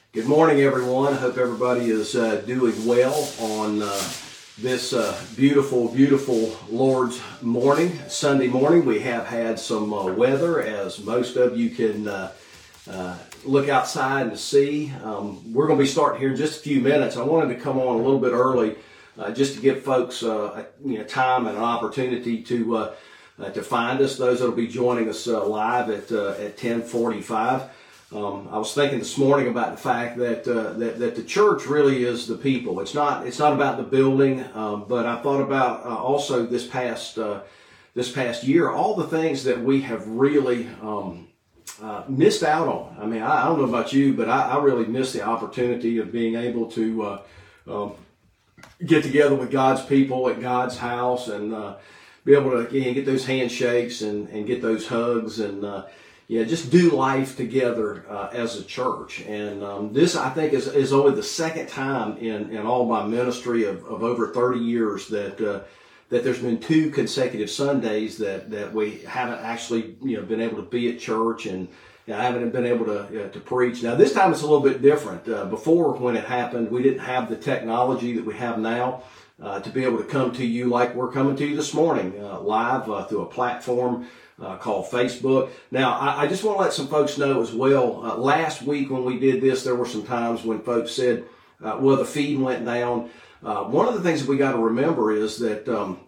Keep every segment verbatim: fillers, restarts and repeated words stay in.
Good morning, everyone. I hope everybody is uh, doing well on uh, this uh, beautiful, beautiful Lord's morning, Sunday morning. We have had some uh, weather, as most of you can uh, uh, look outside and see. Um, we're going to be starting here in just a few minutes. I wanted to come on a little bit early uh, just to give folks uh, you know, time and an opportunity to uh, uh, to find us. Those that will be joining us uh, live at uh, at ten forty-five. Um, I was thinking this morning about the fact that, uh, that that the church really is the people. It's not it's not about the building, um, but I thought about uh, also this past uh, this past year all the things that we have really um, uh, missed out on. I mean, I, I don't know about you, but I, I really missed the opportunity of being able to uh, um, get together with God's people at God's house and uh, be able to you know, get those handshakes and, and get those hugs and. Uh, Yeah, just do life together uh, as a church. And um, this, I think, is, is only the second time in, in all my ministry of, of over thirty years that uh, that there's been two consecutive Sundays that, that we haven't actually you know been able to be at church and you know, I haven't been able to uh, to preach. Now this time it's a little bit different. Uh, before, when it happened, we didn't have the technology that we have now uh, to be able to come to you like we're coming to you this morning, uh, live uh, through a platform Uh, called Facebook. Now, I, I just want to let some folks know as well, uh, last week when we did this, there were some times when folks said, uh, well, the feed went down. Uh, one of the things that we got to remember is that um,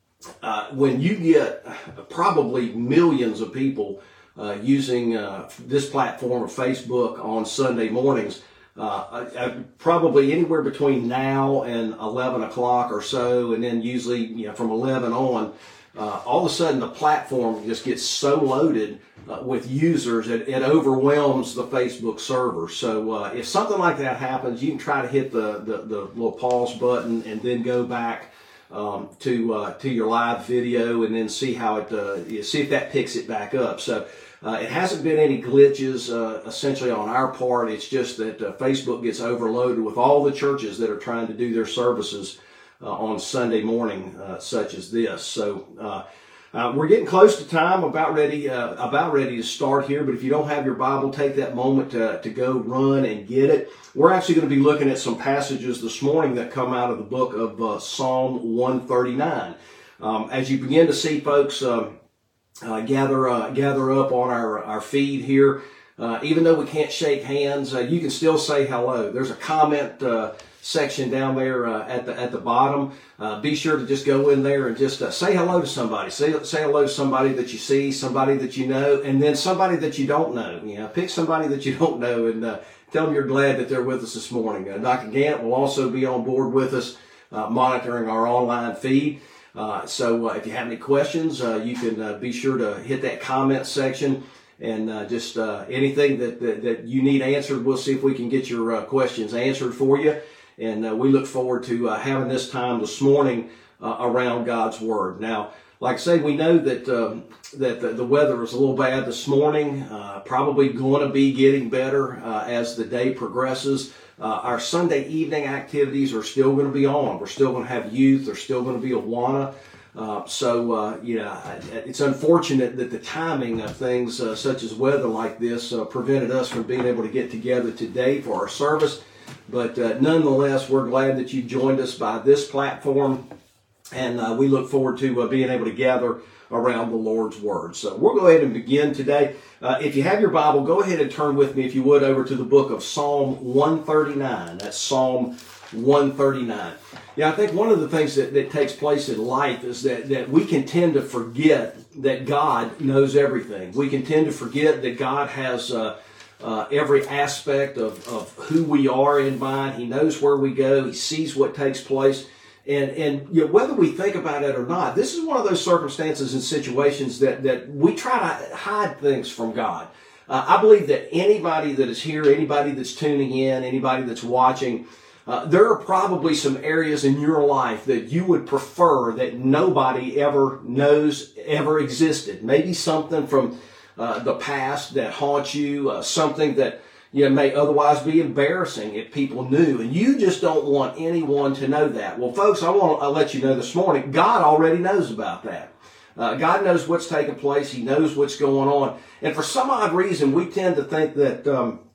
uh, when you get probably millions of people uh, using uh, this platform of Facebook on Sunday mornings, uh, uh, probably anywhere between now and eleven o'clock or so, and then usually you know, from eleven on, Uh, all of a sudden the platform just gets so loaded uh, with users it, it overwhelms the Facebook server. So uh, if something like that happens, you can try to hit the, the, the little pause button and then go back um, to uh, to your live video and then see how it uh, you see if that picks it back up. So uh, it hasn't been any glitches uh, essentially on our part. It's just that uh, Facebook gets overloaded with all the churches that are trying to do their services Uh, on Sunday morning, uh, such as this. So uh, uh, we're getting close to time. About ready, uh, about ready to start here. But if you don't have your Bible, take that moment to to go run and get it. We're actually going to be looking at some passages this morning that come out of the book of uh, Psalm one thirty-nine. Um, as you begin to see folks uh, uh, gather uh, gather up on our our feed here, uh, even though we can't shake hands, uh, you can still say hello. There's a comment Uh, section down there uh, at the at the bottom. Uh, be sure to just go in there and just uh, say hello to somebody. Say say hello to somebody that you see, somebody that you know, and then somebody that you don't know. You know, pick somebody that you don't know and uh, tell them you're glad that they're with us this morning. Uh, Doctor Gant will also be on board with us, uh, monitoring our online feed. Uh, so uh, if you have any questions, uh, you can uh, be sure to hit that comment section. And uh, just uh, anything that, that that you need answered, we'll see if we can get your uh, questions answered for you. And uh, we look forward to uh, having this time this morning uh, around God's Word. Now, like I say, we know that um, that the, the weather is a little bad this morning. Uh, probably going to be getting better uh, as the day progresses. Uh, our Sunday evening activities are still going to be on. We're still going to have youth. There's still going to be Awana. Uh, so, uh, yeah, it's unfortunate that the timing of things uh, such as weather like this uh, prevented us from being able to get together today for our service. But uh, nonetheless, we're glad that you joined us by this platform, and uh, we look forward to uh, being able to gather around the Lord's Word. So we'll go ahead and begin today. Uh, if you have your Bible, go ahead and turn with me, if you would, over to the book of Psalm one thirty-nine. That's Psalm one thirty-nine. Yeah, I think one of the things that, that takes place in life is that, that we can tend to forget that God knows everything. We can tend to forget that God has Uh, Uh, every aspect of, of who we are in mind. He knows where we go. He sees what takes place. And, and you know, whether we think about it or not, this is one of those circumstances and situations that, that we try to hide things from God. Uh, I believe that anybody that is here, anybody that's tuning in, anybody that's watching, uh, there are probably some areas in your life that you would prefer that nobody ever knows ever existed. Maybe something from Uh, the past that haunts you, uh, something that you know, may otherwise be embarrassing if people knew, and you just don't want anyone to know that. Well, folks, I want to let you know this morning, God already knows about that. Uh, God knows what's taking place. He knows what's going on. And for some odd reason, we tend to think that um,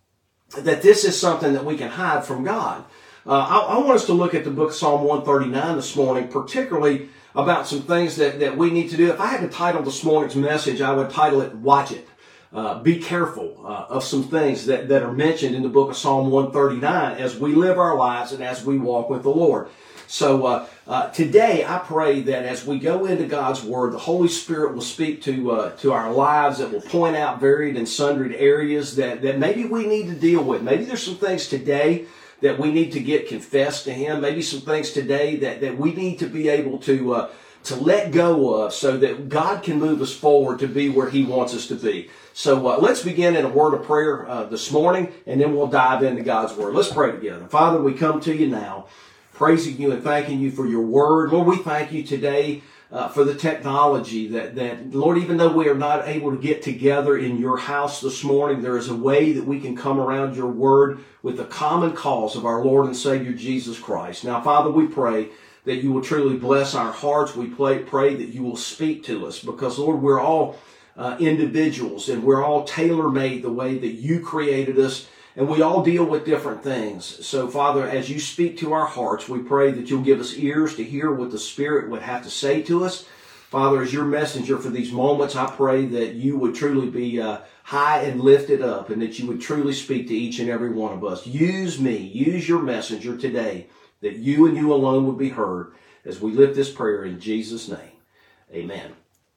that this is something that we can hide from God. Uh, I, I want us to look at the book of Psalm one thirty-nine this morning, particularly about some things that, that we need to do. If I had to title this morning's message, I would title it, Watch It. Uh, be careful uh, of some things that, that are mentioned in the book of Psalm one thirty-nine as we live our lives and as we walk with the Lord. So uh, uh, today I pray that as we go into God's Word, the Holy Spirit will speak to uh, to our lives, that will point out varied and sundry areas that, that maybe we need to deal with. Maybe there's some things today that we need to get confessed to Him. Maybe some things today that, that we need to be able to uh, to let go of so that God can move us forward to be where He wants us to be. So uh, let's begin in a word of prayer uh, this morning, and then we'll dive into God's Word. Let's pray together. Father, we come to you now, praising you and thanking you for your Word. Lord, we thank you today uh, for the technology that, that, Lord, even though we are not able to get together in your house this morning, there is a way that we can come around your Word with the common cause of our Lord and Savior Jesus Christ. Now, Father, we pray that you will truly bless our hearts. We pray, pray that you will speak to us because, Lord, we're all uh, individuals and we're all tailor-made the way that you created us, and we all deal with different things. So, Father, as you speak to our hearts, we pray that you'll give us ears to hear what the Spirit would have to say to us. Father, as your messenger for these moments, I pray that you would truly be uh, high and lifted up and that you would truly speak to each and every one of us. Use me, use your messenger today, that you and you alone would be heard as we lift this prayer in Jesus' name. Amen.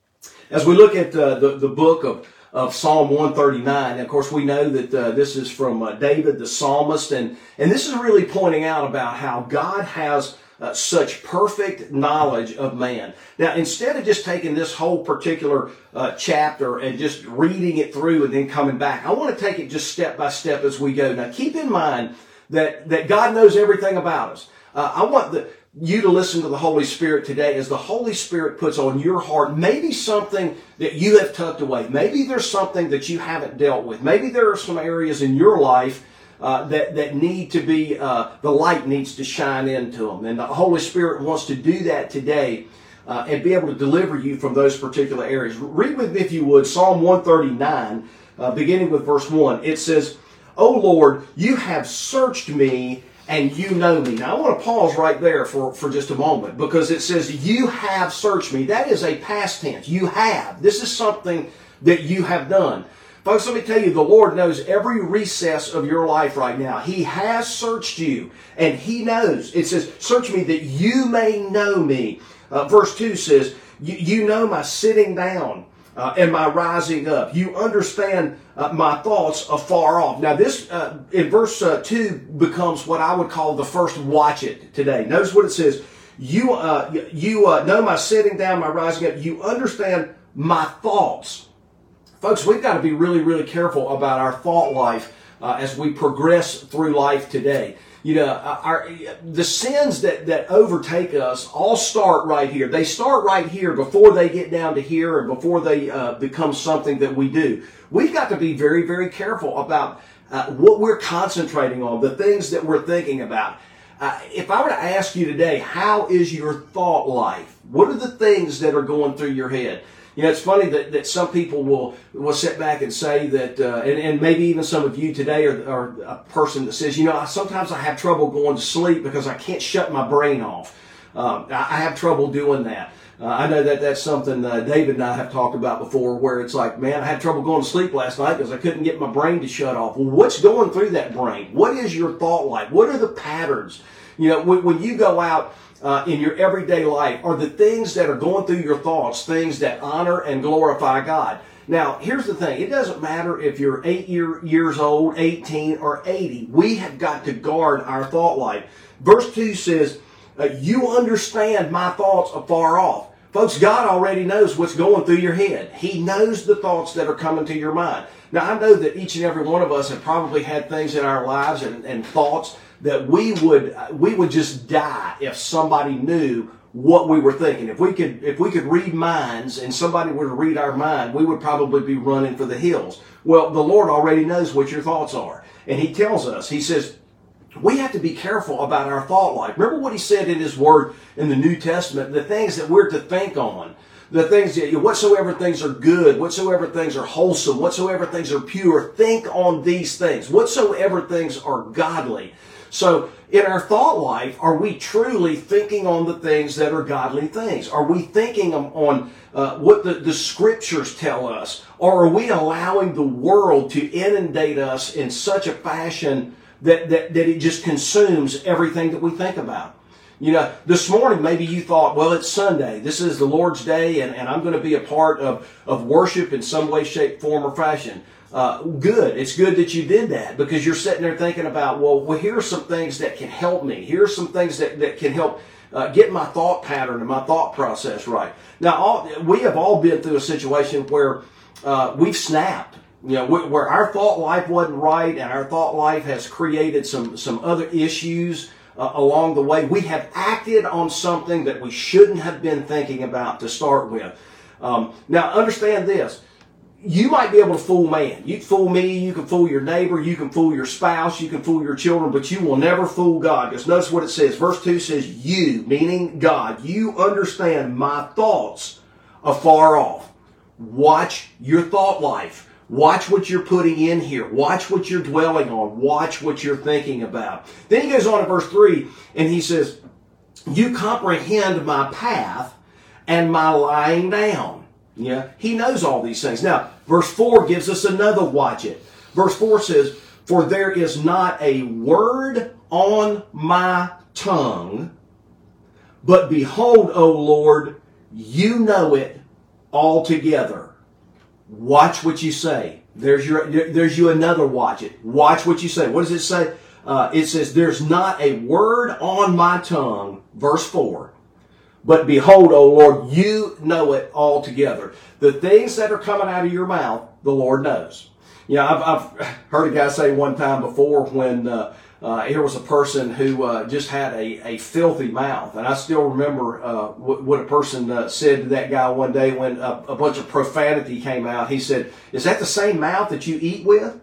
As we look at uh, the, the book of, of Psalm one thirty-nine, and of course we know that uh, this is from uh, David the psalmist, and, and this is really pointing out about how God has uh, such perfect knowledge of man. Now, instead of just taking this whole particular uh, chapter and just reading it through and then coming back, I want to take it just step by step as we go. Now, keep in mind that, that God knows everything about us. Uh, I want the, you to listen to the Holy Spirit today as the Holy Spirit puts on your heart maybe something that you have tucked away. Maybe there's something that you haven't dealt with. Maybe there are some areas in your life uh, that, that need to be, uh, the light needs to shine into them. And the Holy Spirit wants to do that today uh, and be able to deliver you from those particular areas. Read with me, if you would, Psalm one thirty-nine, uh, beginning with verse one. It says, "O Lord, you have searched me and you know me." Now, I want to pause right there for, for just a moment because it says, you have searched me. That is a past tense. You have. This is something that you have done. Folks, let me tell you, the Lord knows every recess of your life right now. He has searched you, and He knows. It says, search me that you may know me. Uh, verse two says, you, you know my sitting down Uh, and my rising up. You understand uh, my thoughts afar off. Now this, uh, in verse uh, two, becomes what I would call the first watch it today. Notice what it says. You, uh, you uh, know my sitting down, my rising up. You understand my thoughts. Folks, we've got to be really, really careful about our thought life uh, as we progress through life today. You know, our, the sins that, that overtake us all start right here. They start right here before they get down to here and before they uh, become something that we do. We've got to be very, very careful about uh, what we're concentrating on, the things that we're thinking about. Uh, if I were to ask you today, how is your thought life? What are the things that are going through your head? You know, it's funny that, that some people will, will sit back and say that, uh, and, and maybe even some of you today are, are a person that says, you know, I, sometimes I have trouble going to sleep because I can't shut my brain off. Um, I, I have trouble doing that. Uh, I know that that's something uh, David and I have talked about before, where it's like, man, I had trouble going to sleep last night because I couldn't get my brain to shut off. Well, what's going through that brain? What is your thought life? What are the patterns? You know, when, when you go out Uh, in your everyday life, are the things that are going through your thoughts things that honor and glorify God? Now, here's the thing. It doesn't matter if you're eight year, years old, eighteen, or eighty. We have got to guard our thought life. Verse two says, uh, you understand my thoughts afar off. Folks, God already knows what's going through your head. He knows the thoughts that are coming to your mind. Now, I know that each and every one of us have probably had things in our lives and, and thoughts that we would we would just die if somebody knew what we were thinking. If we could if we could read minds and somebody were to read our mind, we would probably be running for the hills. Well, the Lord already knows what your thoughts are. And He tells us, He says, we have to be careful about our thought life. Remember what He said in His Word in the New Testament, the things that we're to think on, the things that, whatsoever things are good, whatsoever things are wholesome, whatsoever things are pure, think on these things. Whatsoever things are godly. So in our thought life, are we truly thinking on the things that are godly things? Are we thinking on uh, what the, the scriptures tell us? Or are we allowing the world to inundate us in such a fashion that, that, that it just consumes everything that we think about? You know, this morning maybe you thought, well, it's Sunday. This is the Lord's Day, and, and I'm going to be a part of, of worship in some way, shape, form, or fashion. Uh, good. It's good that you did that, because you're sitting there thinking about, well, well here are some things that can help me. Here are some things that, that can help uh, get my thought pattern and my thought process right. Now, all, we have all been through a situation where uh, we've snapped. You know, where our thought life wasn't right, and our thought life has created some, some other issues Uh, along the way. We have acted on something that we shouldn't have been thinking about to start with. Um, now, understand this. You might be able to fool man. You can fool me, you can fool your neighbor, you can fool your spouse, you can fool your children, but you will never fool God. Because notice what it says. Verse two says, you, meaning God, you understand my thoughts afar off. Watch your thought life. Watch what you're putting in here. Watch what you're dwelling on. Watch what you're thinking about. Then he goes on to verse three, and he says, you comprehend my path and my lying down. Yeah, he knows all these things. Now, verse four gives us another watch it. Verse four says, for there is not a word on my tongue, but behold, O Lord, you know it altogether. Watch what you say. There's your. There's you another watch it. Watch what you say. What does it say? Uh, it says, there's not a word on my tongue, verse four. But behold, O Lord, you know it altogether. The things that are coming out of your mouth, the Lord knows. You know, I've, I've heard a guy say one time before when uh, uh, here was a person who uh, just had a, a filthy mouth. And I still remember uh, what, what a person uh, said to that guy one day when a, a bunch of profanity came out. He said, is that the same mouth that you eat with?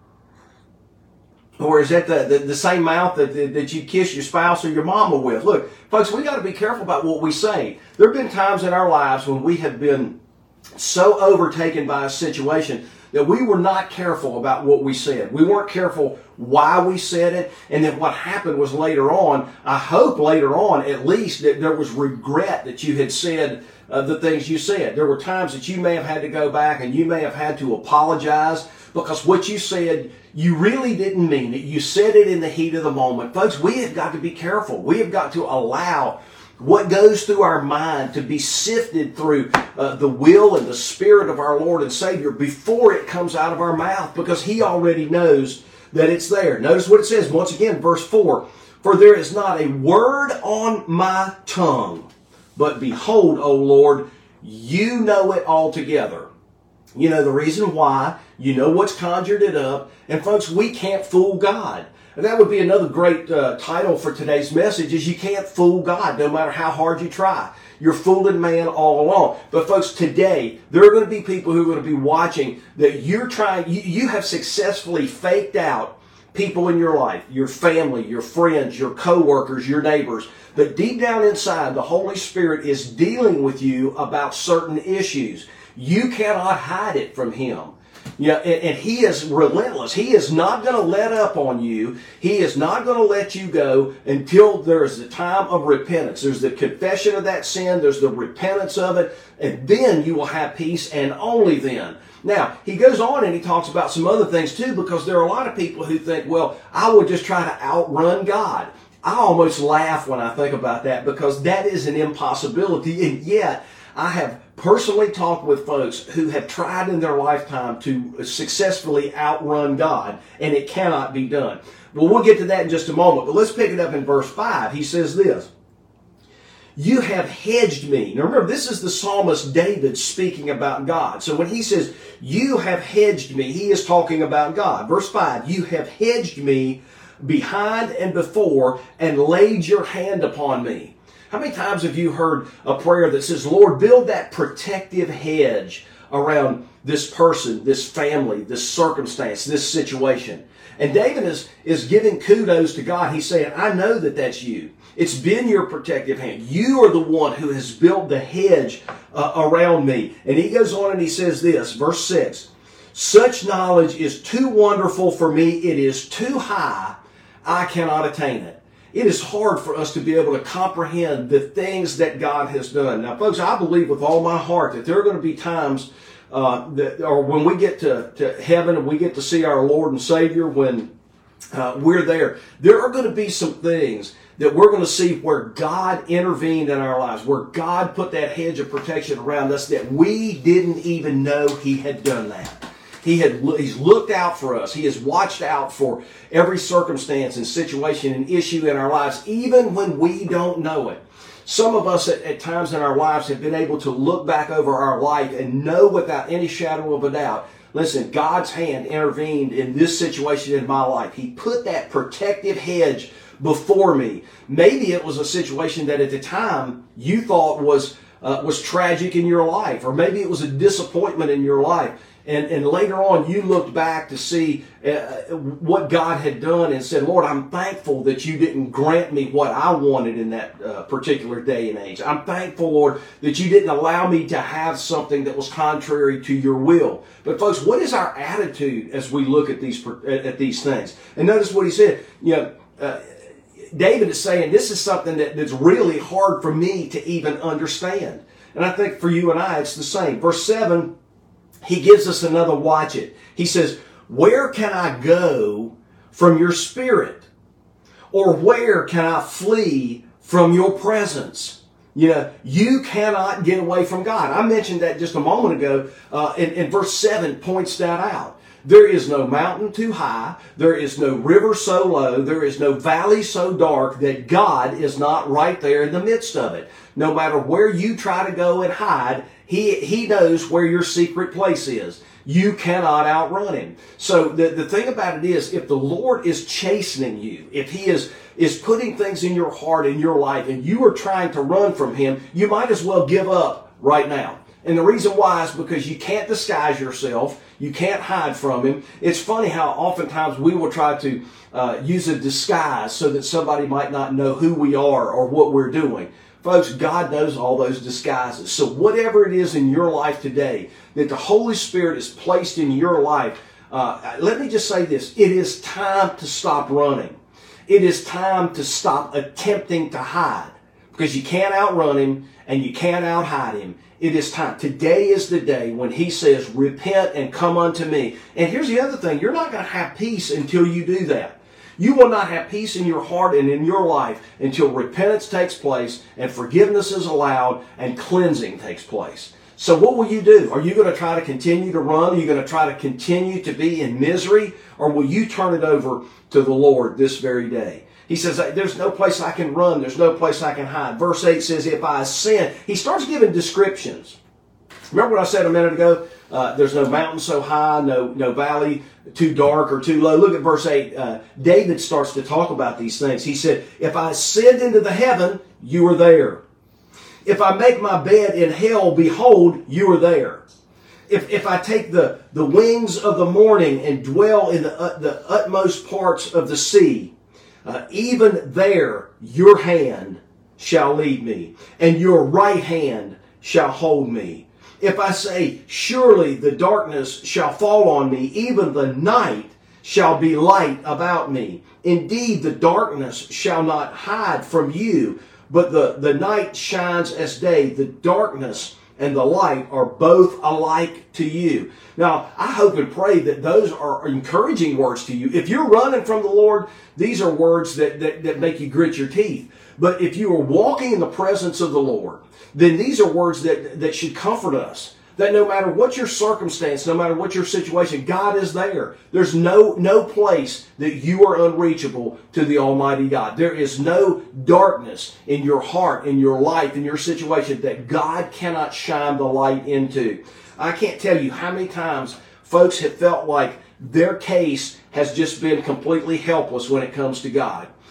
Or is that the, the, the same mouth that, that you kiss your spouse or your mama with? Look, folks, we got to be careful about what we say. There have been times in our lives when we have been so overtaken by a situation that we were not careful about what we said. We weren't careful why we said it. And then what happened was later on, I hope later on at least, that there was regret that you had said uh, the things you said. There were times that you may have had to go back and you may have had to apologize because what you said, you really didn't mean it. You said it in the heat of the moment. Folks, we have got to be careful. We have got to allow what goes through our mind to be sifted through uh, the will and the Spirit of our Lord and Savior before it comes out of our mouth, because He already knows that it's there. Notice what it says once again, verse four. For there is not a word on my tongue, but behold, O Lord, you know it altogether. You know the reason why. You know what's conjured it up. And folks, we can't fool God. And that would be another great uh, title for today's message, is you can't fool God no matter how hard you try. You're fooling man all along. But folks, today, there are going to be people who are going to be watching that you're trying, you, you have successfully faked out people in your life, your family, your friends, your coworkers, your neighbors. But deep down inside, the Holy Spirit is dealing with you about certain issues. You cannot hide it from Him. Yeah, and, and He is relentless. He is not going to let up on you. He is not going to let you go until there is the time of repentance. There's the confession of that sin. There's the repentance of it. And then you will have peace, and only then. Now, he goes on and he talks about some other things too, because there are a lot of people who think, well, I will just try to outrun God. I almost laugh when I think about that, because that is an impossibility. And yet, I have personally talked with folks who have tried in their lifetime to successfully outrun God, and it cannot be done. Well, we'll get to that in just a moment, but let's pick it up in verse five. He says this, you have hedged me. Now remember, this is the psalmist David speaking about God. So when he says, you have hedged me, he is talking about God. Verse five, you have hedged me behind and before and laid your hand upon me. How many times have you heard a prayer that says, Lord, build that protective hedge around this person, this family, this circumstance, this situation. And David is, is giving kudos to God. He's saying, I know that that's you. It's been your protective hand. You are the one who has built the hedge uh, around me. And he goes on and he says this, verse six, such knowledge is too wonderful for me. It is too high. I cannot attain it. It is hard for us to be able to comprehend the things that God has done. Now, folks, I believe with all my heart that there are going to be times uh, that, or when we get to, to heaven and we get to see our Lord and Savior, when uh, we're there, there are going to be some things that we're going to see where God intervened in our lives, where God put that hedge of protection around us that we didn't even know He had done that. He had, He's looked out for us. He has watched out for every circumstance and situation and issue in our lives, even when we don't know it. Some of us at, at times in our lives have been able to look back over our life and know without any shadow of a doubt, listen, God's hand intervened in this situation in my life. He put that protective hedge before me. Maybe it was a situation that at the time you thought was uh, was tragic in your life, or maybe it was a disappointment in your life. And, and later on, you looked back to see uh, what God had done and said, Lord, I'm thankful that you didn't grant me what I wanted in that uh, particular day and age. I'm thankful, Lord, that you didn't allow me to have something that was contrary to your will. But folks, what is our attitude as we look at these at these things? And notice what he said. You know, uh, David is saying this is something that, that's really hard for me to even understand. And I think for you and I, it's the same. Verse seven, he gives us another watch it. He says, where can I go from your spirit? Or where can I flee from your presence? You know, you cannot get away from God. I mentioned that just a moment ago, uh, and, and verse seven points that out. There is no mountain too high. There is no river so low. There is no valley so dark that God is not right there in the midst of it. No matter where you try to go and hide, He, he knows where your secret place is. You cannot outrun Him. So the, the thing about it is, if the Lord is chastening you, if He is, is putting things in your heart, in your life, and you are trying to run from Him, you might as well give up right now. And the reason why is because you can't disguise yourself. You can't hide from Him. It's funny how oftentimes we will try to uh, use a disguise so that somebody might not know who we are or what we're doing. Folks, God knows all those disguises. So whatever it is in your life today that the Holy Spirit has placed in your life, uh, let me just say this. It is time to stop running. It is time to stop attempting to hide, because you can't outrun Him and you can't outhide Him. It is time. Today is the day when He says, repent and come unto me. And here's the other thing. You're not going to have peace until you do that. You will not have peace in your heart and in your life until repentance takes place and forgiveness is allowed and cleansing takes place. So what will you do? Are you going to try to continue to run? Are you going to try to continue to be in misery? Or will you turn it over to the Lord this very day? He says, there's no place I can run. There's no place I can hide. Verse eight says, if I sin, he starts giving descriptions. Remember what I said a minute ago? Uh, there's no mountain so high, no, no valley too dark or too low. Look at verse eight. Uh, David starts to talk about these things. He said, if I ascend into the heaven, you are there. If I make my bed in hell, behold, you are there. If, if I take the, the wings of the morning and dwell in the, uh, the utmost parts of the sea, uh, even there your hand shall lead me, and your right hand shall hold me. If I say, surely the darkness shall fall on me, even the night shall be light about me. Indeed, the darkness shall not hide from you, but the, the night shines as day. The darkness and the light are both alike to you. Now, I hope and pray that those are encouraging words to you. If you're running from the Lord, these are words that, that, that make you grit your teeth. But if you are walking in the presence of the Lord, then these are words that, that should comfort us. That no matter what your circumstance, no matter what your situation, God is there. There's no, no place that you are unreachable to the Almighty God. There is no darkness in your heart, in your life, in your situation that God cannot shine the light into. I can't tell you how many times folks have felt like their case has just been completely helpless when it comes to God.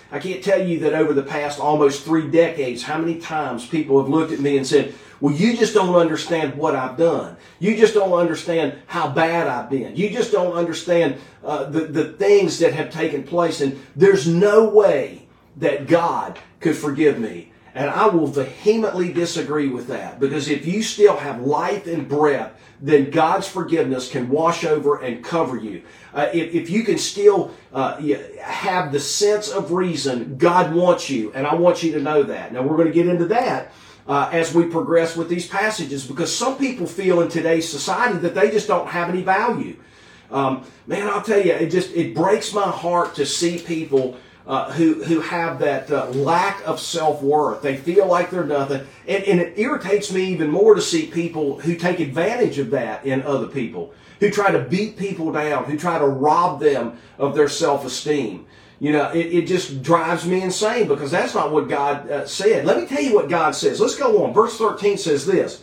I can't tell you that over the past almost three decades, how many times people have looked at me and said, well, you just don't understand what I've done. You just don't understand how bad I've been. You just don't understand uh, the, the things that have taken place. And there's no way that God could forgive me. And I will vehemently disagree with that. Because if you still have life and breath, then God's forgiveness can wash over and cover you. Uh, if, if you can still uh, have the sense of reason, God wants you. And I want you to know that. Now, we're going to get into that Uh, as we progress with these passages, because some people feel in today's society that they just don't have any value. Um, man, I'll tell you, it just it breaks my heart to see people uh, who who have that uh, lack of self-worth. They feel like they're nothing, and, and it irritates me even more to see people who take advantage of that in other people, who try to beat people down, who try to rob them of their self-esteem. You know, it, it just drives me insane, because that's not what God uh, said. Let me tell you what God says. Let's go on. Verse thirteen says this.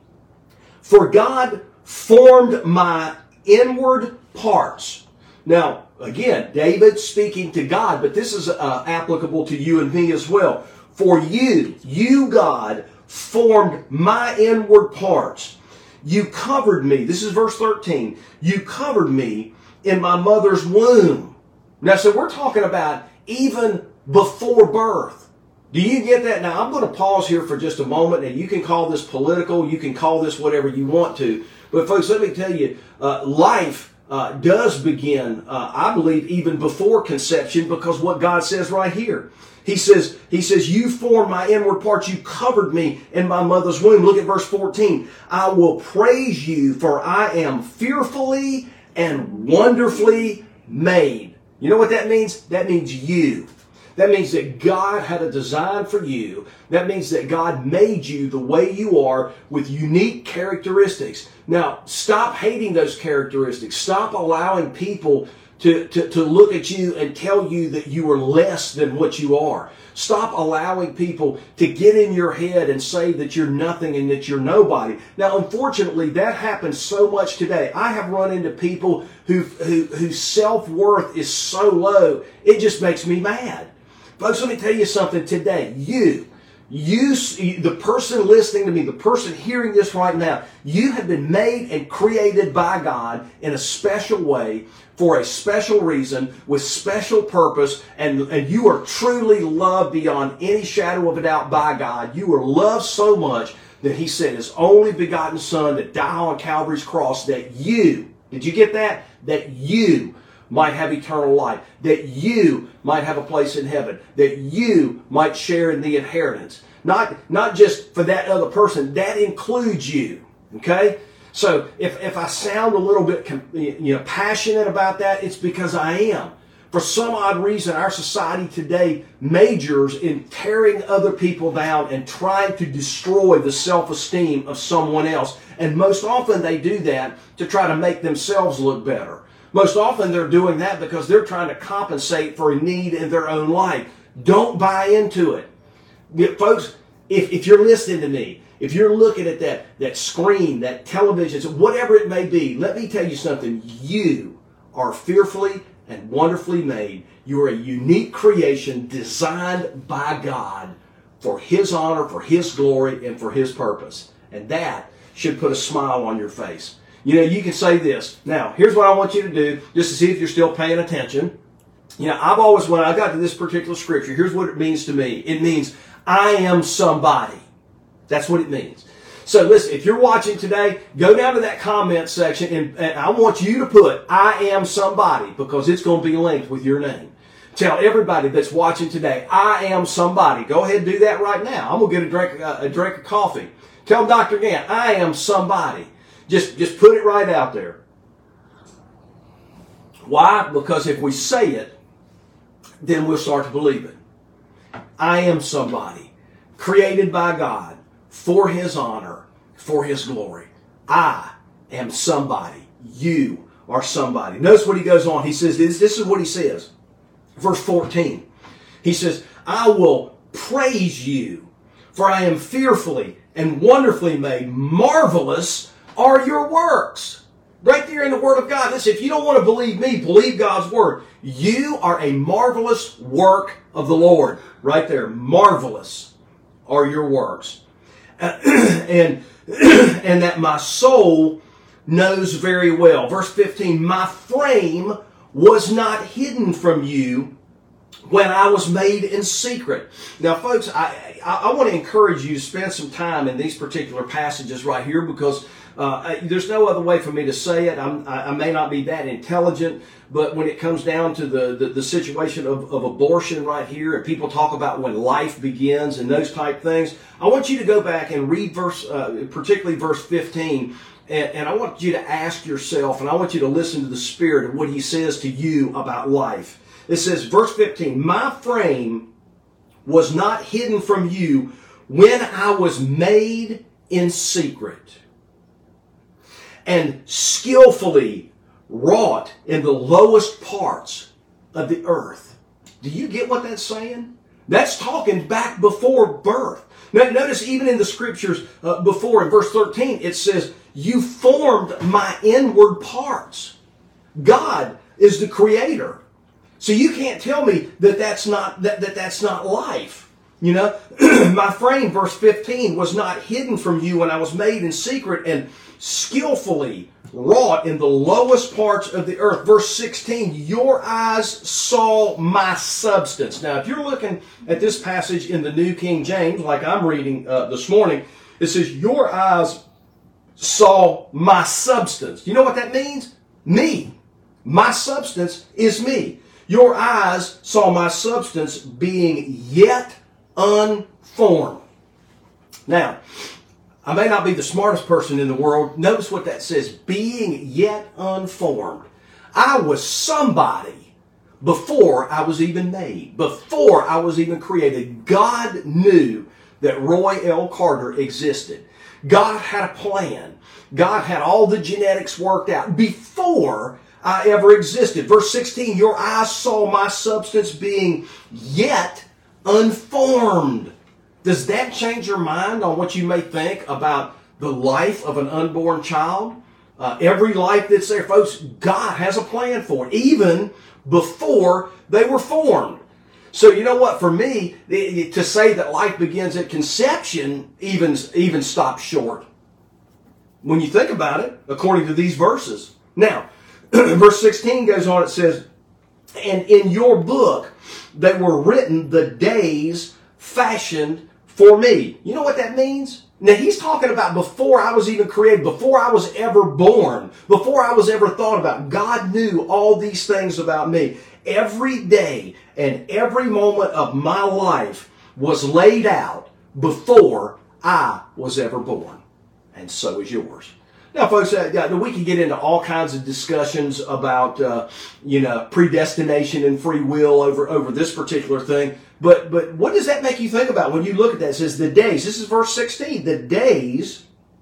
For God formed my inward parts. Now, again, David speaking to God, but this is uh, applicable to you and me as well. For you, you, God, formed my inward parts. You covered me. This is verse thirteen. You covered me in my mother's womb. Now, so we're talking about even before birth. Do you get that? Now, I'm going to pause here for just a moment, and you can call this political, you can call this whatever you want to. But folks, let me tell you, uh, life uh, does begin, uh, I believe, even before conception, because what God says right here. He says, He says, you formed my inward parts, you covered me in my mother's womb. Look at verse fourteen. I will praise you, for I am fearfully and wonderfully made. You know what that means? That means you. That means that God had a design for you. That means that God made you the way you are with unique characteristics. Now, stop hating those characteristics. Stop allowing people to, to, to look at you and tell you that you are less than what you are. Stop allowing people to get in your head and say that you're nothing and that you're nobody. Now, unfortunately, that happens so much today. I have run into people who, who, whose self-worth is so low, it just makes me mad. Folks, let me tell you something today. You, you, the person listening to me, the person hearing this right now, you have been made and created by God in a special way, for a special reason, with special purpose, and, and you are truly loved beyond any shadow of a doubt by God. You are loved so much that He sent His only begotten Son to die on Calvary's cross, that you, did you get that? That you might have eternal life, that you might have a place in heaven, that you might share in the inheritance. Not, not just for that other person, that includes you, okay? So if, if I sound a little bit you know, passionate about that, it's because I am. For some odd reason, our society today majors in tearing other people down and trying to destroy the self-esteem of someone else. And most often they do that to try to make themselves look better. Most often they're doing that because they're trying to compensate for a need in their own life. Don't buy into it. Folks, if, if you're listening to me, if you're looking at that, that screen, that television, whatever it may be, let me tell you something. You are fearfully and wonderfully made. You are a unique creation designed by God for His honor, for His glory, and for His purpose. And that should put a smile on your face. You know, you can say this. Now, here's what I want you to do, just to see if you're still paying attention. You know, I've always, when I got to this particular scripture, here's what it means to me. It means, I am somebody. That's what it means. So listen, if you're watching today, go down to that comment section, and, and I want you to put, I am somebody, because it's going to be linked with your name. Tell everybody that's watching today, I am somebody. Go ahead and do that right now. I'm going to get a drink, uh, a drink of coffee. Tell Doctor Gant, I am somebody. Just, just put it right out there. Why? Because if we say it, then we'll start to believe it. I am somebody, created by God, for His honor, for His glory. I am somebody. You are somebody. Notice what he goes on. He says, this, this is what he says. Verse fourteen. He says, I will praise you, for I am fearfully and wonderfully made. Marvelous are your works. Right there in the Word of God. Listen, if you don't want to believe me, believe God's Word. You are a marvelous work of the Lord. Right there. Marvelous are your works. Uh, and, and that my soul knows very well. Verse fifteen, my frame was not hidden from you when I was made in secret. Now, folks, I, I, I want to encourage you to spend some time in these particular passages right here, because uh, I, there's no other way for me to say it. I'm, I, I may not be that intelligent, but when it comes down to the, the, the situation of, of abortion right here, and people talk about when life begins and those type things, I want you to go back and read verse, uh, particularly verse fifteen, and, and I want you to ask yourself, and I want you to listen to the Spirit of what He says to you about life. It says, verse fifteen, my frame was not hidden from you when I was made in secret and skillfully wrought in the lowest parts of the earth. Do you get what that's saying? That's talking back before birth. Now, notice even in the scriptures uh, before, in verse thirteen, it says, you formed my inward parts. God is the creator. So you can't tell me that that's not, that, that that's not life. You know, my frame, verse fifteen, was not hidden from you when I was made in secret and skillfully wrought in the lowest parts of the earth. Verse sixteen, your eyes saw my substance. Now, if you're looking at this passage in the New King James, like I'm reading uh, this morning, it says, your eyes saw my substance. You know what that means? Me. My substance is me. Your eyes saw my substance being yet unformed. Now, I may not be the smartest person in the world. Notice what that says, being yet unformed. I was somebody before I was even made, before I was even created. God knew that Roy L. Carter existed. God had a plan. God had all the genetics worked out before I ever existed. Verse sixteen, your eyes saw my substance being yet unformed. Does that change your mind on what you may think about the life of an unborn child? Uh, every life that's there, folks, God has a plan for it, even before they were formed. So you know what? For me, to say that life begins at conception even, even stops short. When you think about it, according to these verses. Now, verse sixteen goes on, it says, and in your book they were written the days fashioned for me. You know what that means? Now he's talking about before I was even created, before I was ever born, before I was ever thought about. God knew all these things about me. Every day and every moment of my life was laid out before I was ever born. And so is yours. Now, folks, uh, we can get into all kinds of discussions about, uh, you know, predestination and free will over, over this particular thing. But but what does that make you think about when you look at that? It says the days. This is verse sixteen. The days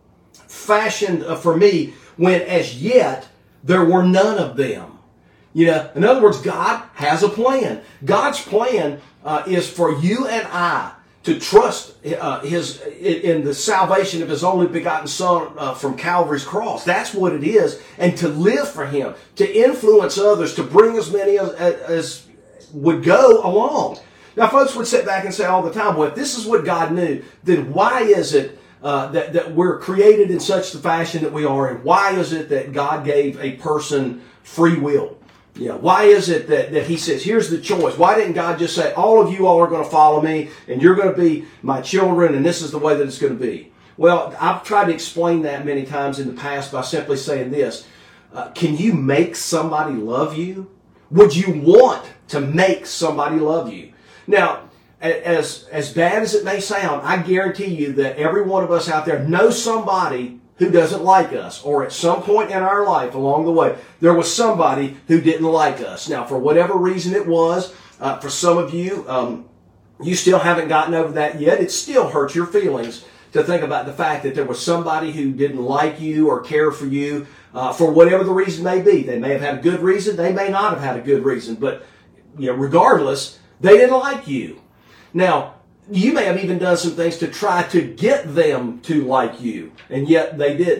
fashioned for me when as yet there were none of them. You know, in other words, God has a plan. God's plan uh, is for you and I to trust uh, his in the salvation of his only begotten Son uh, from Calvary's cross. That's what it is. And to live for him, to influence others, to bring as many as, as would go along. Now, folks would sit back and say all the time, well, if this is what God knew, then why is it uh, that, that we're created in such the fashion that we are? And why is it that God gave a person free will? Yeah, why is it that, that he says, here's the choice? Why didn't God just say, all of you all are going to follow me, and you're going to be my children, and this is the way that it's going to be? Well, I've tried to explain that many times in the past by simply saying this. Uh, can you make somebody love you? Would you want to make somebody love you? Now, as, as bad as it may sound, I guarantee you that every one of us out there knows somebody who doesn't like us, or at some point in our life along the way, there was somebody who didn't like us. Now, for whatever reason it was, uh, for some of you, um, you still haven't gotten over that yet. It still hurts your feelings to think about the fact that there was somebody who didn't like you or care for you uh, for whatever the reason may be. They may have had a good reason. They may not have had a good reason. But you know, regardless, they didn't like you. Now, you may have even done some things to try to get them to like you, and yet they didn't.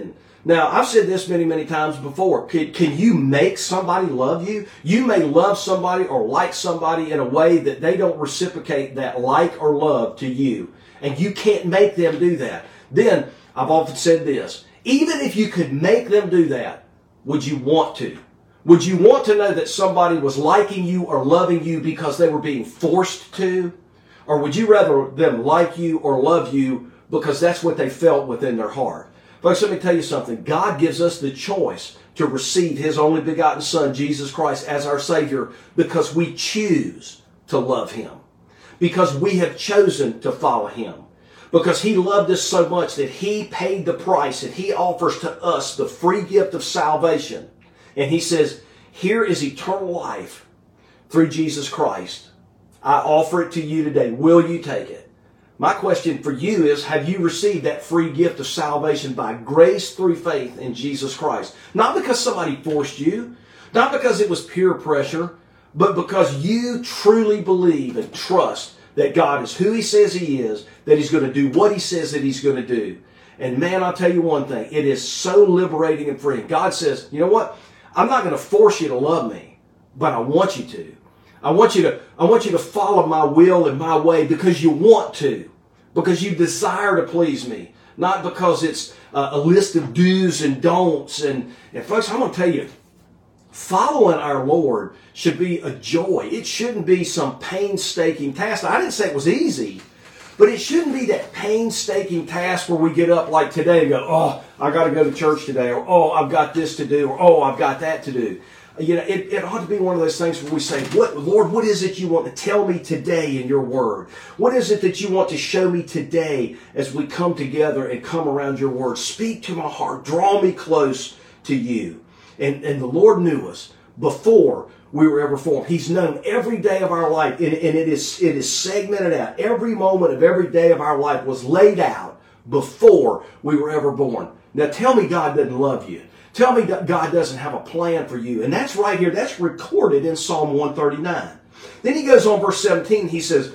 Now, I've said this many, many times before. Can, can you make somebody love you? You may love somebody or like somebody in a way that they don't reciprocate that like or love to you. And you can't make them do that. Then, I've often said this. Even if you could make them do that, would you want to? Would you want to know that somebody was liking you or loving you because they were being forced to? Or would you rather them like you or love you because that's what they felt within their heart? Folks, let me tell you something. God gives us the choice to receive His only begotten Son, Jesus Christ, as our Savior because we choose to love Him. Because we have chosen to follow Him. Because He loved us so much that He paid the price and He offers to us the free gift of salvation. And He says, here is eternal life through Jesus Christ. I offer it to you today. Will you take it? My question for you is, have you received that free gift of salvation by grace through faith in Jesus Christ? Not because somebody forced you, not because it was peer pressure, but because you truly believe and trust that God is who He says He is, that He's going to do what He says that He's going to do. And man, I'll tell you one thing, it is so liberating and freeing. God says, you know what? I'm not going to force you to love me, but I want you to. I want you to, I want you to follow my will and my way because you want to, because you desire to please me, not because it's uh, a list of do's and don'ts. And, and folks, I'm going to tell you, following our Lord should be a joy. It shouldn't be some painstaking task. I didn't say it was easy, but it shouldn't be that painstaking task where we get up like today and go, oh, I got to go to church today, or oh, I've got this to do, or oh, I've got that to do. You know, it, it ought to be one of those things where we say, "What, Lord, what is it you want to tell me today in your word? What is it that you want to show me today as we come together and come around your word? Speak to my heart. Draw me close to you." And, and the Lord knew us before we were ever formed. He's known every day of our life, and, and it is it is segmented out. Every moment of every day of our life was laid out before we were ever born. Now tell me God doesn't love you. Tell me that God doesn't have a plan for you. And that's right here. That's recorded in Psalm one thirty-nine. Then he goes on, verse seventeen. He says,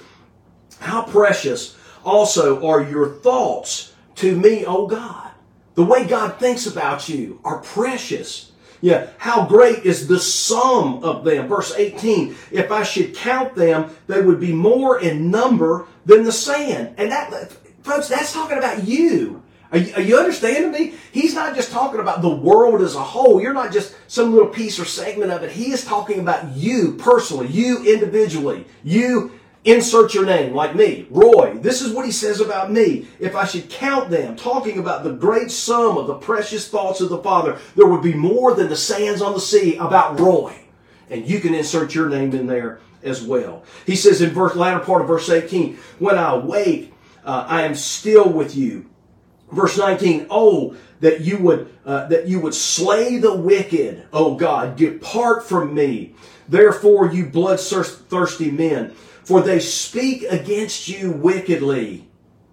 how precious also are your thoughts to me, O God. The way God thinks about you are precious. Yeah, how great is the sum of them. Verse eighteen, if I should count them, they would be more in number than the sand. And that, folks, that's talking about you. Are you, are you understanding me? He's not just talking about the world as a whole. You're not just some little piece or segment of it. He is talking about you personally, you individually. You insert your name, like me, Roy. This is what he says about me. If I should count them, talking about the great sum of the precious thoughts of the Father, there would be more than the sands on the sea about Roy. And you can insert your name in there as well. He says in verse latter part of verse eighteen, when I awake, uh, I am still with you. Verse nineteen, oh, that you would uh, that you would slay the wicked, O God, depart from me. Therefore, you bloodthirsty men, for they speak against you wickedly.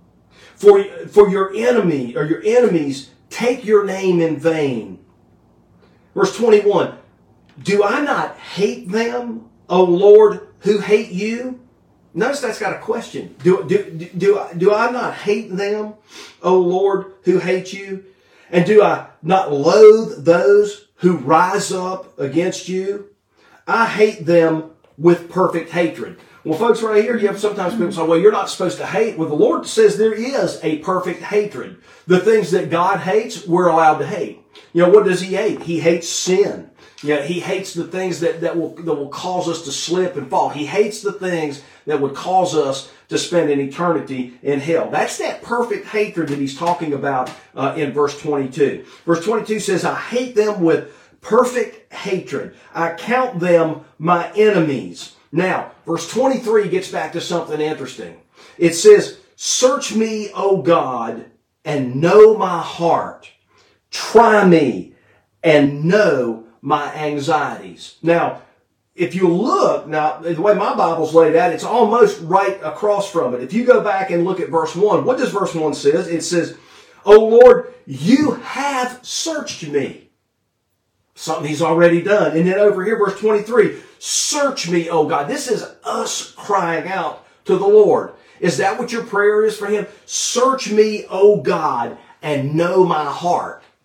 For, for your enemy, or your enemies, take your name in vain. Verse twenty-one, do I not hate them, O Lord, who hate you? Notice that's got a question. Do, do, do, do, I, do I not hate them, O Lord, who hate you? And do I not loathe those who rise up against you? I hate them with perfect hatred. Well, folks, right here, you have sometimes people say, well, you're not supposed to hate. Well, the Lord says there is a perfect hatred. The things that God hates, we're allowed to hate. You know, what does He hate? He hates sin. You know, He hates the things that, that will that will cause us to slip and fall. He hates the things that would cause us to spend an eternity in hell. That's that perfect hatred that he's talking about uh, in verse twenty-two. Verse twenty-two says, I hate them with perfect hatred. I count them my enemies. Now, verse twenty-three gets back to something interesting. It says, search me, O God, and know my heart. Try me and know my anxieties. Now, if you look, now, the way my Bible's laid out, it's almost right across from it. If you go back and look at verse one, what does verse one say? It says, O Lord, you have searched me. Something He's already done. And then over here, verse twenty-three, search me, O God. This is us crying out to the Lord. Is that what your prayer is for Him? Search me, O God, and know my heart.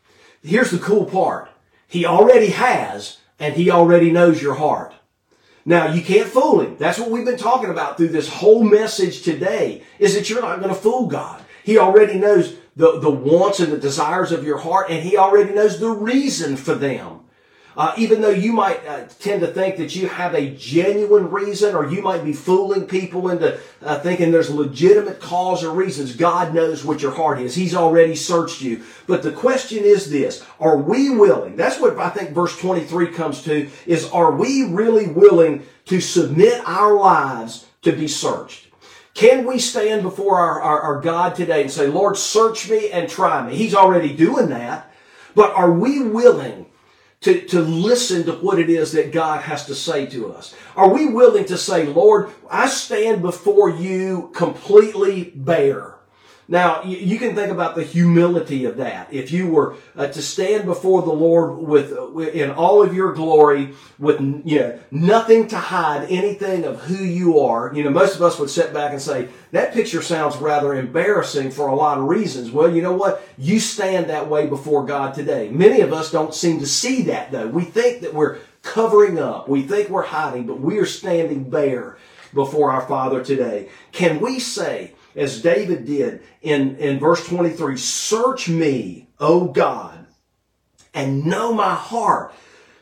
here's the cool part. He already has, and he already knows your heart. Now, you can't fool him. That's what we've been talking about through this whole message today, is that you're not going to fool God. He already knows the, the wants and the desires of your heart, and he already knows the reason for them. Uh, even though you might uh, tend to think that you have a genuine reason, or you might be fooling people into uh, thinking there's legitimate cause or reasons, God knows what your heart is. He's already searched you. But the question is this: are we willing? That's what I think verse twenty-three comes to, is are we really willing to submit our lives to be searched? Can we stand before our, our, our God today and say, Lord, search me and try me? He's already doing that. But are we willing To, to listen to what it is that God has to say to us? Are we willing to say, Lord, I stand before you completely bare? Now, you, you can think about the humility of that. If you were uh, to stand before the Lord with, uh, in all of your glory, with you know nothing to hide, anything of who you are, you know, most of us would sit back and say, that picture sounds rather embarrassing for a lot of reasons. Well, you know what? You stand that way before God today. Many of us don't seem to see that, though. We think that we're covering up. We think we're hiding, but we are standing bare before our Father today. Can we say, as David did in, in verse twenty-three, search me, O God, and know my heart.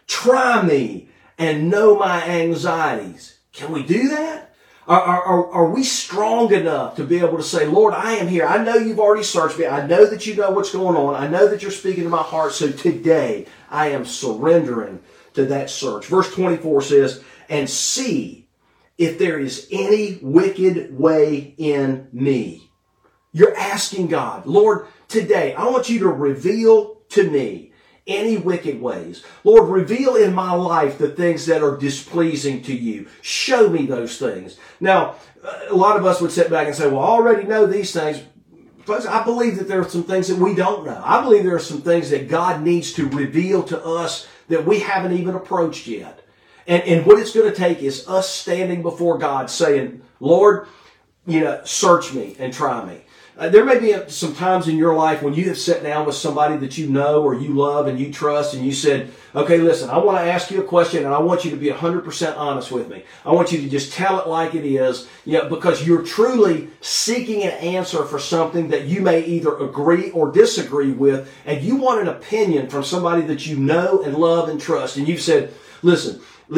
Try me and know my anxieties. Can we do that? Are, are, are we strong enough to be able to say, Lord, I am here. I know you've already searched me. I know that you know what's going on. I know that you're speaking to my heart. So today I am surrendering to that search. Verse twenty-four says, and see if there is any wicked way in me. You're asking God, Lord, today I want you to reveal to me any wicked ways. Lord, reveal in my life the things that are displeasing to you. Show me those things. Now, a lot of us would sit back and say, well, I already know these things. Folks, I believe that there are some things that we don't know. I believe there are some things that God needs to reveal to us that we haven't even approached yet. And, and what it's going to take is us standing before God saying, Lord, you know, search me and try me. Uh, there may be some times in your life when you have sat down with somebody that you know or you love and you trust, and you said, okay, listen, I want to ask you a question, and I want you to be one hundred percent honest with me. I want you to just tell it like it is, you know, because you're truly seeking an answer for something that you may either agree or disagree with, and you want an opinion from somebody that you know and love and trust. And you've said, listen,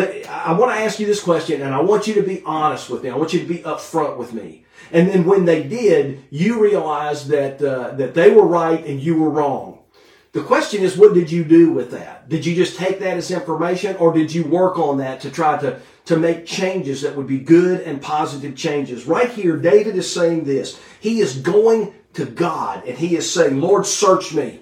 I want to ask you this question, and I want you to be honest with me. I want you to be upfront with me. And then when they did, you realized that uh, that they were right and you were wrong. The question is, what did you do with that? Did you just take that as information, or did you work on that to try to, to make changes that would be good and positive changes? Right here, David is saying this. He is going to God, and he is saying, Lord, search me.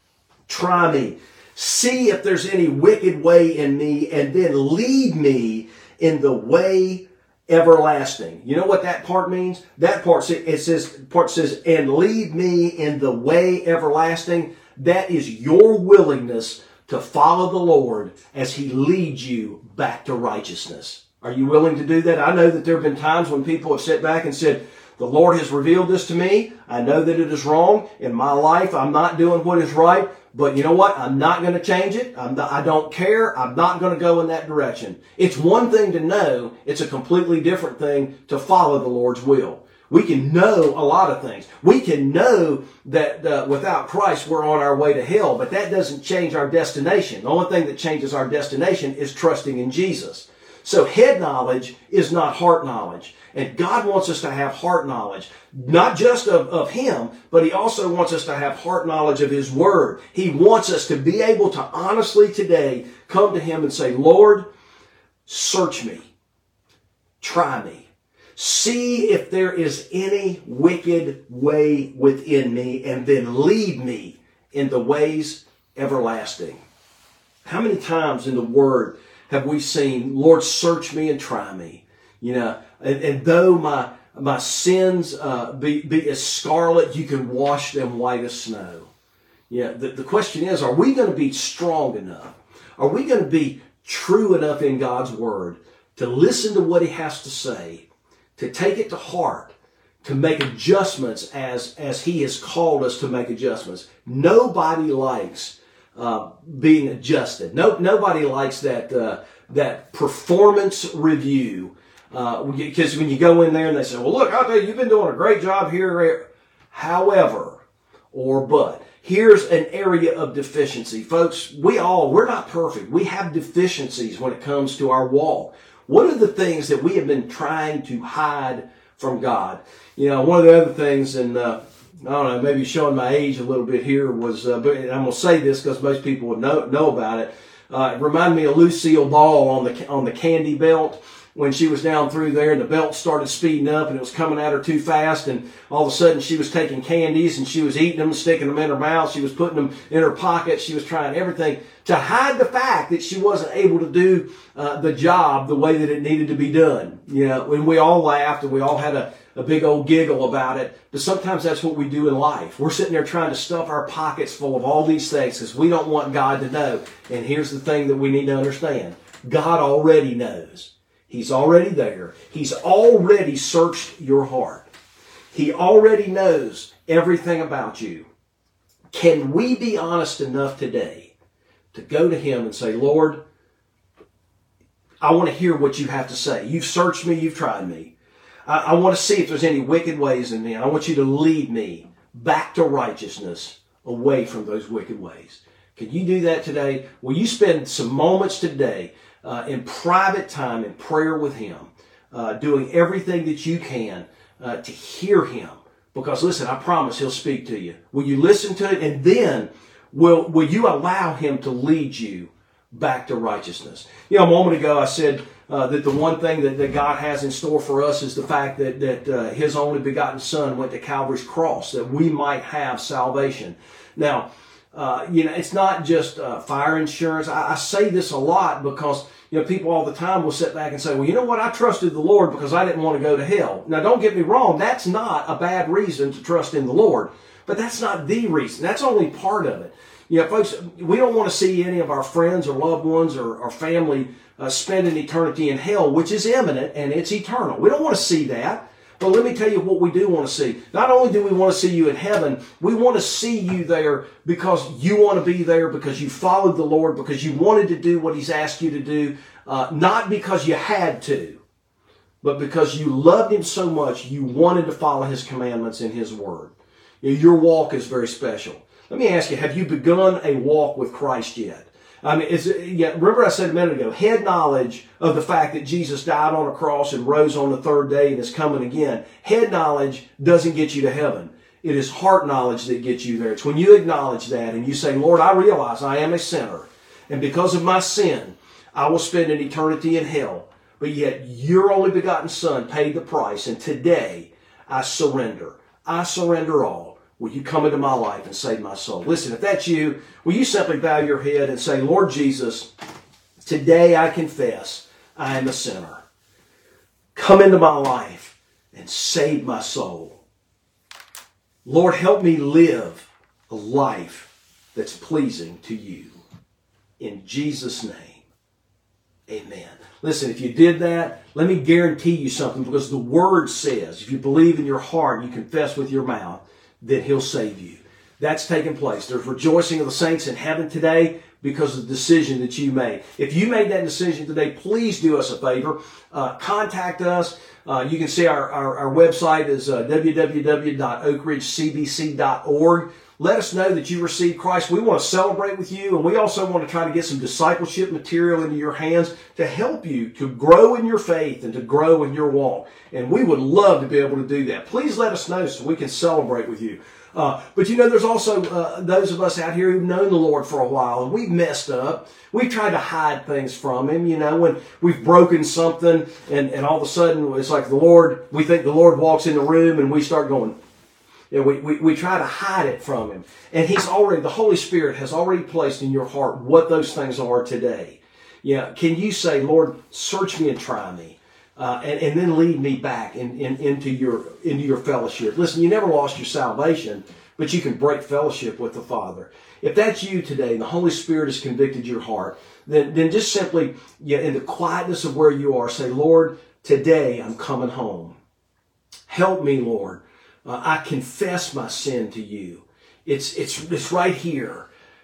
Try me. See if there's any wicked way in me, and then lead me in the way everlasting. You know what that part means? That part, it says, part says, and lead me in the way everlasting. That is your willingness to follow the Lord as he leads you back to righteousness. Are you willing to do that? I know that there have been times when people have sat back and said, the Lord has revealed this to me. I know that it is wrong. In my life, I'm not doing what is right. But you know what? I'm not going to change it. I'm not, I don't care. I'm not going to go in that direction. It's one thing to know. It's a completely different thing to follow the Lord's will. We can know a lot of things. We can know that uh, without Christ, we're on our way to hell. But that doesn't change our destination. The only thing that changes our destination is trusting in Jesus. So head knowledge is not heart knowledge. And God wants us to have heart knowledge, not just of, of him, but he also wants us to have heart knowledge of his word. He wants us to be able to honestly today come to him and say, Lord, search me, try me, see if there is any wicked way within me, and then lead me in the ways everlasting. How many times in the word have we seen, Lord, search me and try me? You know, and, and though my my sins uh, be, be as scarlet, you can wash them white as snow. Yeah, the, the question is, are we going to be strong enough? Are we going to be true enough in God's word to listen to what he has to say, to take it to heart, to make adjustments as, as he has called us to make adjustments? Nobody likes uh, being adjusted. No, nobody likes that uh, that performance review. Because uh, when you go in there and they say, well, look, I'll tell you, you've been doing a great job here. However, or but, here's an area of deficiency. Folks, we all, we're not perfect. We have deficiencies when it comes to our walk. What are the things that we have been trying to hide from God? You know, one of the other things, and uh, I don't know, maybe showing my age a little bit here was, uh, but I'm going to say this because most people would know, know about it. Uh, it reminded me of Lucille Ball on the, on the candy belt. When she was down through there and the belt started speeding up and it was coming at her too fast, and all of a sudden she was taking candies and she was eating them, sticking them in her mouth, she was putting them in her pocket, she was trying everything to hide the fact that she wasn't able to do uh, the job the way that it needed to be done. You know, when we all laughed and we all had a, a big old giggle about it, but sometimes that's what we do in life. We're sitting there trying to stuff our pockets full of all these things because we don't want God to know. And here's the thing that we need to understand. God already knows. He's already there. He's already searched your heart. He already knows everything about you. Can we be honest enough today to go to Him and say, Lord, I want to hear what you have to say. You've searched me. You've tried me. I, I want to see if there's any wicked ways in me. I want you to lead me back to righteousness, away from those wicked ways. Can you do that today? Will you spend some moments today Uh, in private time in prayer with Him, uh, doing everything that you can uh, to hear Him? Because listen, I promise He'll speak to you. Will you listen to it? And then will, will you allow Him to lead you back to righteousness? You know, a moment ago I said uh, that the one thing that, that God has in store for us is the fact that, that uh, His only begotten Son went to Calvary's cross, that we might have salvation. Now, Uh, you know, it's not just uh, fire insurance. I, I say this a lot because, you know, people all the time will sit back and say, well, you know what? I trusted the Lord because I didn't want to go to hell. Now, don't get me wrong. That's not a bad reason to trust in the Lord, but that's not the reason. That's only part of it. You know, folks, we don't want to see any of our friends or loved ones or, or family uh, spend an eternity in hell, which is imminent and it's eternal. We don't want to see that. But let me tell you what we do want to see. Not only do we want to see you in heaven, we want to see you there because you want to be there, because you followed the Lord, because you wanted to do what He's asked you to do, uh, not because you had to, but because you loved Him so much, you wanted to follow His commandments in His Word. You know, your walk is very special. Let me ask you, have you begun a walk with Christ yet? I mean, is it, yeah, remember I said a minute ago, head knowledge of the fact that Jesus died on a cross and rose on the third day and is coming again. Head knowledge doesn't get you to heaven. It is heart knowledge that gets you there. It's when you acknowledge that and you say, Lord, I realize I am a sinner. And because of my sin, I will spend an eternity in hell. But yet your only begotten Son paid the price. And today I surrender. I surrender all. Will you come into my life and save my soul? Listen, if that's you, will you simply bow your head and say, Lord Jesus, today I confess I am a sinner. Come into my life and save my soul. Lord, help me live a life that's pleasing to you. In Jesus' name, amen. Listen, if you did that, let me guarantee you something, because the Word says, if you believe in your heart, you confess with your mouth, that He'll save you. That's taking place. There's rejoicing of the saints in heaven today because of the decision that you made. If you made that decision today, please do us a favor. Uh, contact us. Uh, you can see our, our, our website is uh, w w w dot oak ridge c b c dot org. Let us know that you received Christ. We want to celebrate with you, and we also want to try to get some discipleship material into your hands to help you to grow in your faith and to grow in your walk. And we would love to be able to do that. Please let us know so we can celebrate with you. Uh, but you know, there's also uh, those of us out here who've known the Lord for a while, and we've messed up. We've tried to hide things from Him, you know, when we've broken something, and, and all of a sudden it's like the Lord, we think the Lord walks in the room, and we start going, you know, we, we, we try to hide it from Him. And He's already, the Holy Spirit has already placed in your heart what those things are today. Yeah, can you say, Lord, search me and try me, uh, and, and then lead me back in, in, into your into your fellowship. Listen, you never lost your salvation, but you can break fellowship with the Father. If that's you today, and the Holy Spirit has convicted your heart, then, then just simply, yeah, in the quietness of where you are, say, Lord, today I'm coming home. Help me, Lord. Uh, I confess my sin to you. It's, it's, it's right here.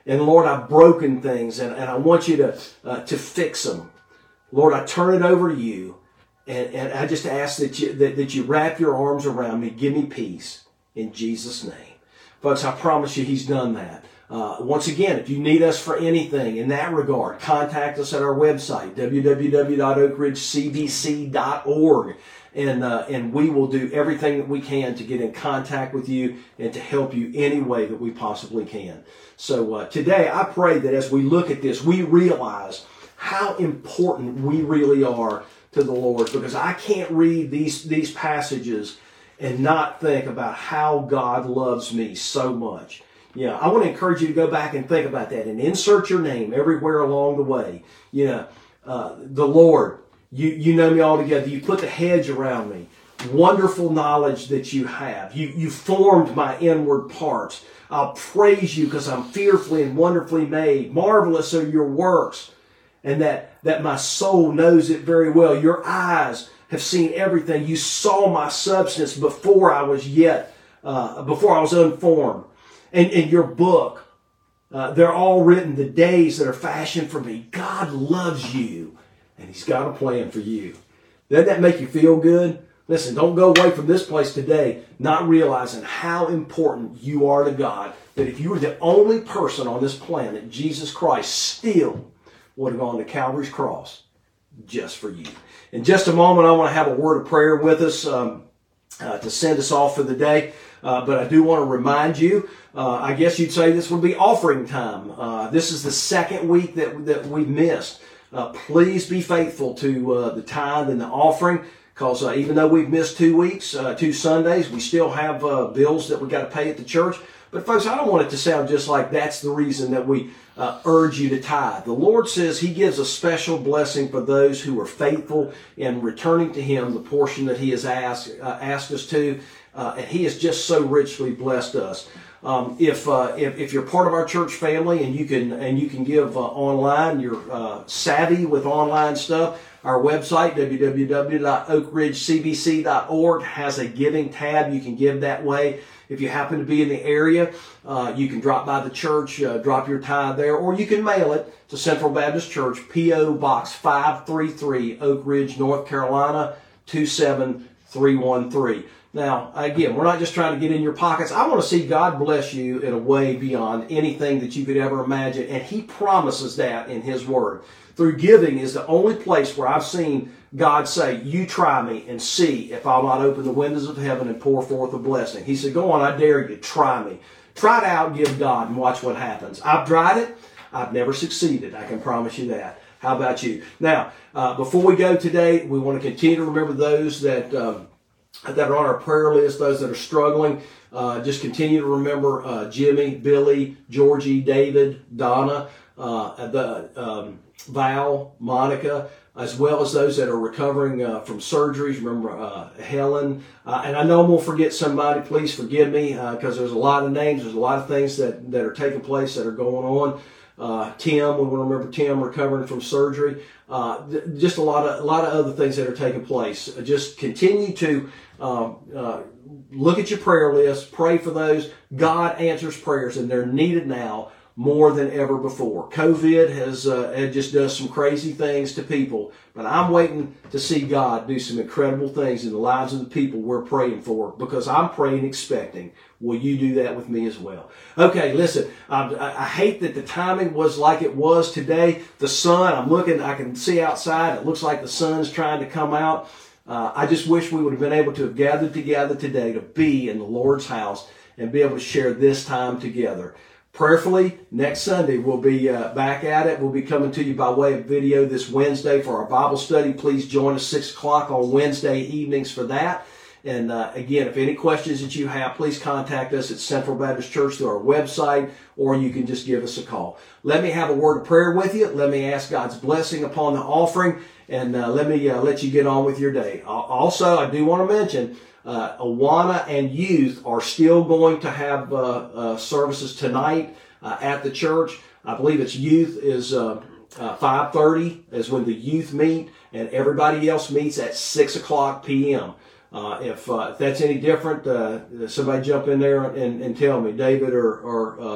And Lord, I've broken things, and, and I want you to uh, to fix them. Lord, I turn it over to you, and, and I just ask that you that, that you wrap your arms around me, give me peace in Jesus' name. Folks, I promise you He's done that. Uh, once again, if you need us for anything in that regard, contact us at our website, w w w dot oak ridge c b c dot org. And, uh, and we will do everything that we can to get in contact with you and to help you any way that we possibly can. So uh, today, I pray that as we look at this, we realize how important we really are to the Lord, because I can't read these, these passages and not think about how God loves me so much. Yeah, I want to encourage you to go back and think about that and insert your name everywhere along the way. You know, uh, the Lord, you, you know me altogether. You put the hedge around me. Wonderful knowledge that you have. You, you formed my inward parts. I'll praise you because I'm fearfully and wonderfully made. Marvelous are your works. And that, that my soul knows it very well. Your eyes have seen everything. You saw my substance before I was yet, uh, before I was unformed. And in your book, uh, they're all written, the days that are fashioned for me. God loves you, and He's got a plan for you. Doesn't that make you feel good? Listen, don't go away from this place today not realizing how important you are to God, that if you were the only person on this planet, Jesus Christ still would have gone to Calvary's cross just for you. In just a moment, I want to have a word of prayer with us um, uh, to send us off for the day. Uh, but I do want to remind you, uh, I guess you'd say this would be offering time. Uh, this is the second week that, that we've missed. Uh, please be faithful to uh, the tithe and the offering, because uh, even though we've missed two weeks, uh, two Sundays, we still have uh, bills that we got to pay at the church. But folks, I don't want it to sound just like that's the reason that we uh, urge you to tithe. The Lord says He gives a special blessing for those who are faithful in returning to Him the portion that He has asked, uh, asked us to. Uh, and He has just so richly blessed us. Um, if, uh, if if you're part of our church family and you can and you can give uh, online, you're uh, savvy with online stuff. Our website w w w dot oak ridge c b c dot org has a giving tab. You can give that way. If you happen to be in the area, uh, you can drop by the church, uh, drop your tithe there, or you can mail it to Central Baptist Church, P O Box five three three, Oak Ridge, North Carolina two seven three one three. Now, again, we're not just trying to get in your pockets. I want to see God bless you in a way beyond anything that you could ever imagine, and He promises that in His Word. Through giving is the only place where I've seen God say, you try me and see if I'll not open the windows of heaven and pour forth a blessing. He said, go on, I dare you, try me. Try it out, give God, and watch what happens. I've tried it. I've never succeeded. I can promise you that. How about you? Now, uh, before we go today, we want to continue to remember those that... Um, that are on our prayer list, those that are struggling. Uh, just continue to remember uh, Jimmy, Billy, Georgie, David, Donna, uh, the um, Val, Monica, as well as those that are recovering uh, from surgeries. Remember uh, Helen. Uh, and I know I'm going to forget somebody. Please forgive me because uh, there's a lot of names. There's a lot of things that, that are taking place that are going on. Uh, Tim, we want to remember Tim recovering from surgery. Uh, th- just a lot of a lot of other things that are taking place. Uh, just continue to uh, uh, look at your prayer list, pray for those. God answers prayers, and they're needed now more than ever before. COVID has uh, it just does some crazy things to people, but I'm waiting to see God do some incredible things in the lives of the people we're praying for, because I'm praying expecting. Will you do that with me as well? Okay, listen, I, I hate that the timing was like it was today. The sun, I'm looking, I can see outside. It looks like the sun's trying to come out. Uh, I just wish we would have been able to have gathered together today to be in the Lord's house and be able to share this time together. Prayerfully, next Sunday we'll be uh, back at it. We'll be coming to you by way of video this Wednesday for our Bible study. Please join us six o'clock on Wednesday evenings for that. And uh, again, if any questions that you have, please contact us at Central Baptist Church through our website, or you can just give us a call. Let me have a word of prayer with you. Let me ask God's blessing upon the offering, and uh, let me uh, let you get on with your day. Also, I do want to mention, uh, Awana and youth are still going to have uh, uh, services tonight uh, at the church. I believe it's youth is uh, uh, five thirty is when the youth meet, and everybody else meets at six o'clock p.m. Uh, if, uh, if that's any different, uh, somebody jump in there and, and tell me, David or, or uh,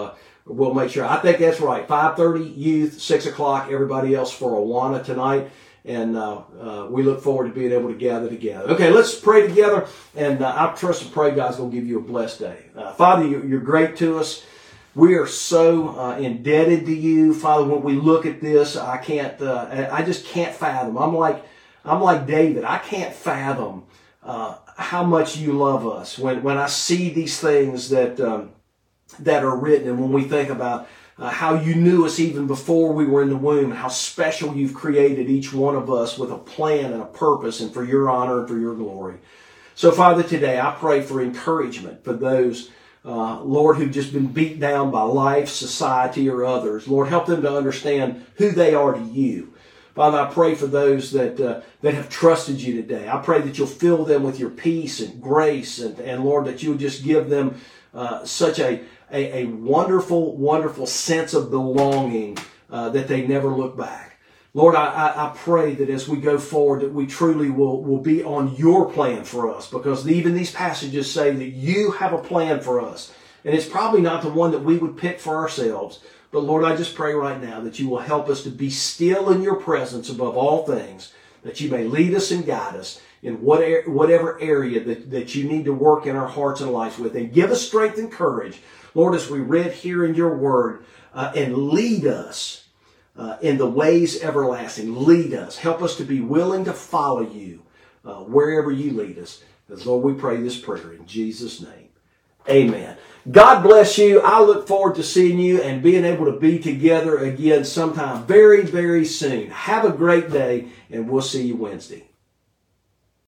we'll make sure. I think that's right. five thirty youth, six o'clock everybody else for Awana tonight. And uh, uh, we look forward to being able to gather together. Okay, let's pray together. And uh, I trust and pray God's going to give you a blessed day. Uh, Father, you're great to us. We are so uh, indebted to you, Father. When we look at this, I can't. Uh, I just can't fathom. I'm like, I'm like David. I can't fathom uh, how much you love us. When when I see these things that um, that are written, and when we think about uh, how you knew us even before we were in the womb, and how special you've created each one of us with a plan and a purpose, and for your honor and for your glory. So, Father, today I pray for encouragement for those. Uh, Lord, who've just been beat down by life, society, or others. Lord, help them to understand who they are to you. Father, I pray for those that uh, that have trusted you today. I pray that you'll fill them with your peace and grace, and, and Lord, that you'll just give them uh, such a, a, a wonderful, wonderful sense of belonging uh, that they never look back. Lord, I, I, I pray that as we go forward that we truly will, will be on your plan for us, because even these passages say that you have a plan for us. And it's probably not the one that we would pick for ourselves. But Lord, I just pray right now that you will help us to be still in your presence above all things, that you may lead us and guide us in whatever, whatever area that, that you need to work in our hearts and lives with. And give us strength and courage, Lord, as we read here in your word, uh, and lead us Uh, in the ways everlasting. Lead us. Help us to be willing to follow you uh, wherever you lead us. As Lord, we pray this prayer in Jesus' name. Amen. God bless you. I look forward to seeing you and being able to be together again sometime very, very soon. Have a great day, and we'll see you Wednesday.